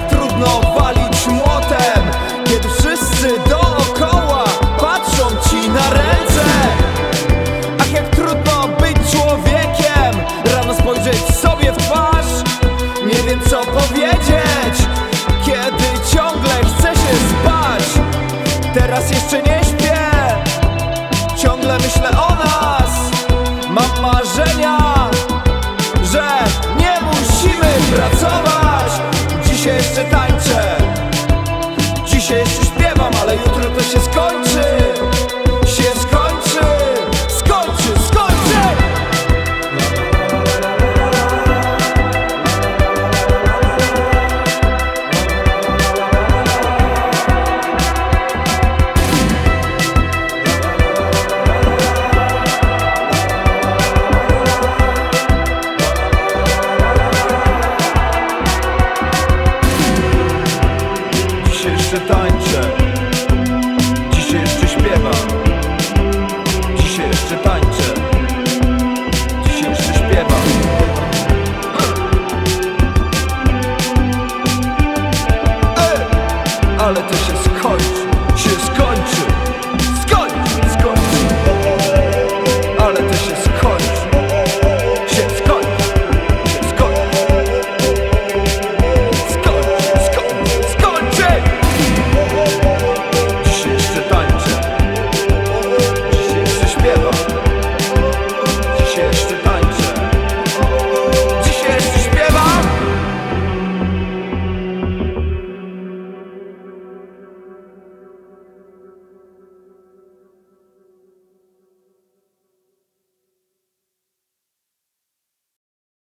trudno walić młotem, kiedy wszyscy dookoła patrzą ci na ręce. Ach, jak trudno być człowiekiem, rano spojrzeć sobie w twarz, nie wiem co powiedzieć, kiedy ciągle chce się spać. Teraz jeszcze nie śpię, ciągle myślę o nas. Mam marzenia, że nie musimy pracować. Dzisiaj jeszcze tańczę, dzisiaj jeszcze śpiewam, ale jutro to się skończy. Się skończy, skończy, skończy. Dzisiaj jeszcze tańczę, dzisiaj jeszcze śpiewam, dzisiaj jeszcze tańczę, dzisiaj jeszcze śpiewam. Ale to się